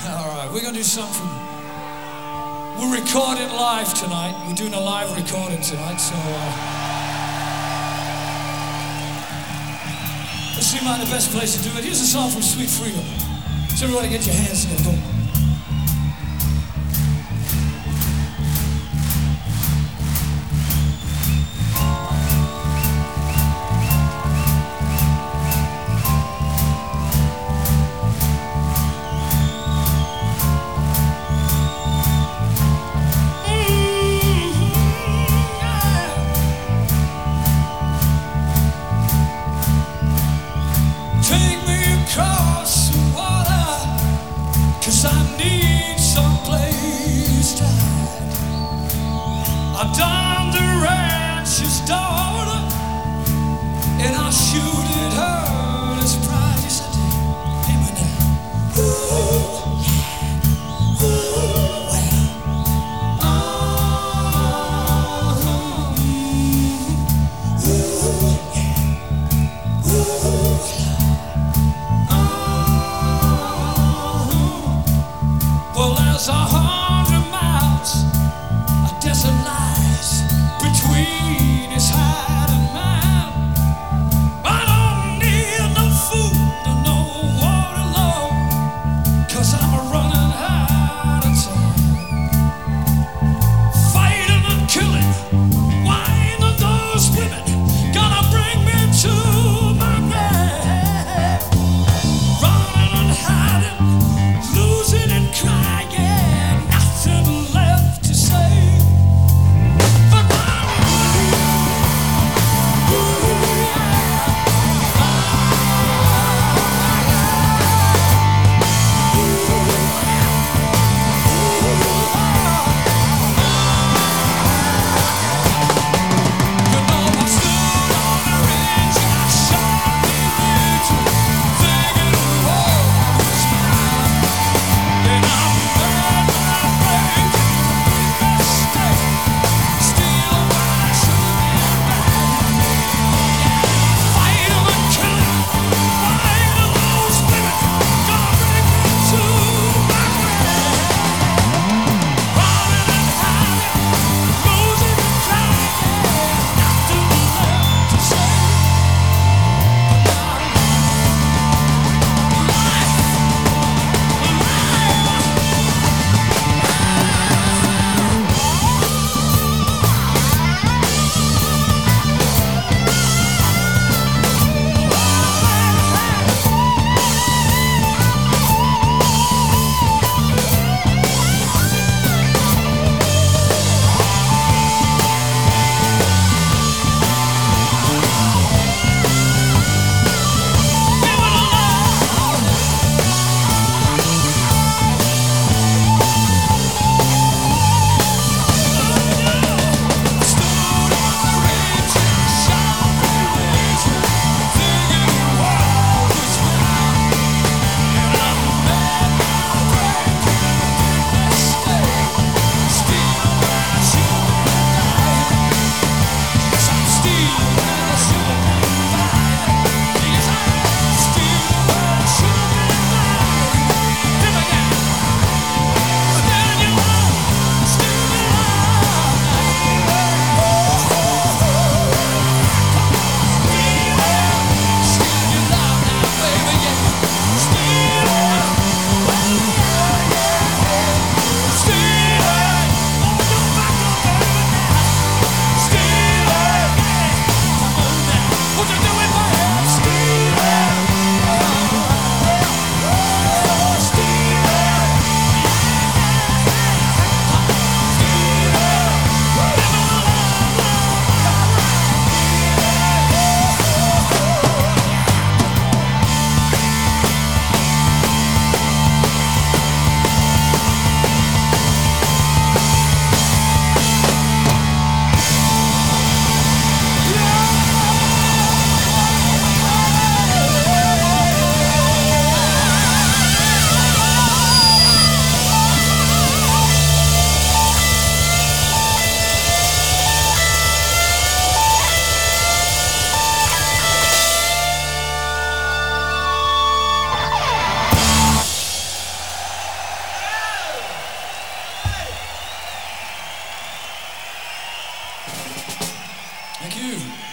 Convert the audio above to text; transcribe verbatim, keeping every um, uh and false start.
All right, we're gonna do something. We're recording live tonight. We're doing a live recording tonight, so uh, this seemed like the best place to do it. Here's a song from Sweet Freedom. So everybody get your hands together. Go. Take me across the water, 'cause I need someplace to hide. I donned the rancher's daughter, and I shoot at her as pride. Yes, I did. Hey, my now. Ooh, yeah. Ooh, well. Oh, ooh, yeah. Ooh. Well, there's a hundred miles of desert lies between his hide and mine. I don't need no food and no water, Lord, 'cause I'm running out of time. Fighting and killing, wine of those women, gonna bring me to my grave. Running and hiding, losing and crying, Thank you.